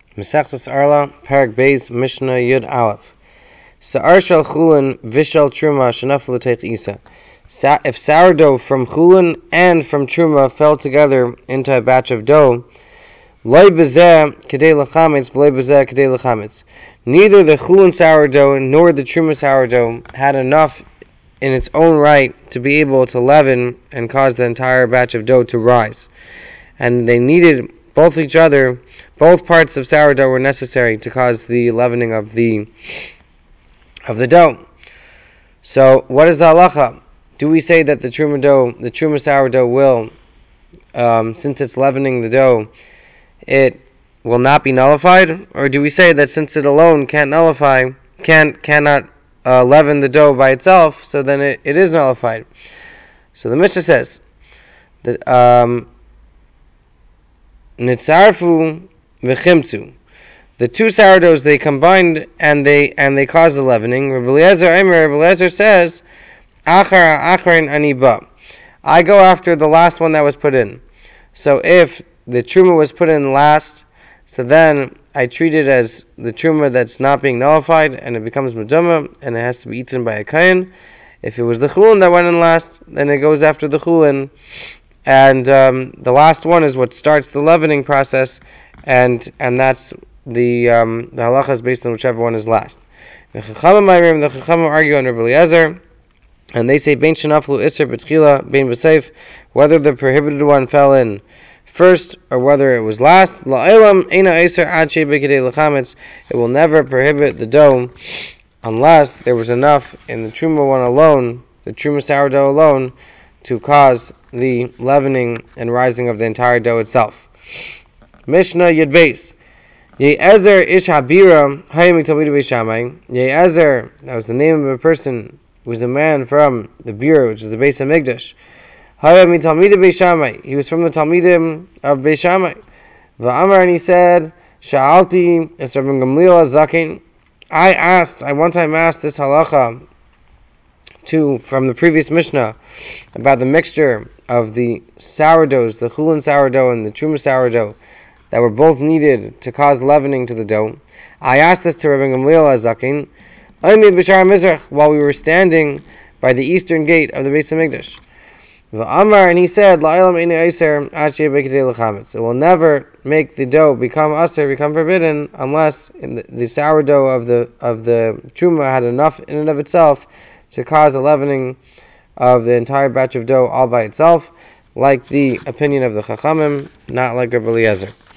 Mesechtes Arla, Parak Beis, Mishnah Yud Aleph. Sa'ar shel chulin vishel truma shenafel l'teich isa. If sourdough from chulin and from truma fell together into a batch of dough, loy bezeh kedei lechametz, loy bezeh kedei lechametz. Neither the chulin sourdough nor the truma sourdough had enough in its own right to be able to leaven and cause the entire batch of dough to rise. And they needed both each other. Both parts of sourdough were necessary to cause the leavening of the dough. So, what is the halacha? Do we say that the truma sourdough will, since it's leavening the dough, it will not be nullified, or do we say that since it alone cannot leaven the dough by itself, so then it is nullified? So the Mishnah says that nitzarfu v'chimtzu. The two sourdoughs they combined and they caused the leavening. Rabbi Eliezer says, Acharin aniba. I go after the last one that was put in. So if the truma was put in last, so then I treat it as the truma that's not being nullified, and it becomes meduma, and it has to be eaten by a kain. If it was the chulin that went in last, then it goes after the chulin, and the last one is what starts the leavening process, and that's the halacha is based on whichever one is last. The Chachamim argue on Rabbi Eliezer, and they say bein shenaflu iser b'tchila bein b'seif, whether the prohibited one fell in first or whether it was last. La'elam eina iser ad shei b'kedei lechametz. It will never prohibit the dough unless there was enough in the truma one alone, the truma sourdough alone, to cause the leavening and rising of the entire dough itself. Mishnah Yud Beis. Ye'ezer ish habira hayim talmidei Beis Shammai. Ye'ezer, that was the name of a person who was a man from the Bira, which is the Beis Hamikdash. Hayim talmidei Beis Shammai. He was from the Talmidim of Beis Shammai. Va'amar, and he said, Sha'alti es Rabbi Gamliel Zaken. I one time asked this halacha from the previous Mishnah about the mixture of the sourdoughs, the chulin sourdough and the truma sourdough, that were both needed to cause leavening to the dough. I asked this to Rabbi Gamliel Zaken, while we were standing by the eastern gate of the Beis Hamikdash. V'amar, and he said, it will never make the dough become forbidden, unless the sourdough of the truma had enough in and of itself to cause a leavening of the entire batch of dough all by itself, like the opinion of the Chachamim, not like Rabbi Eliezer.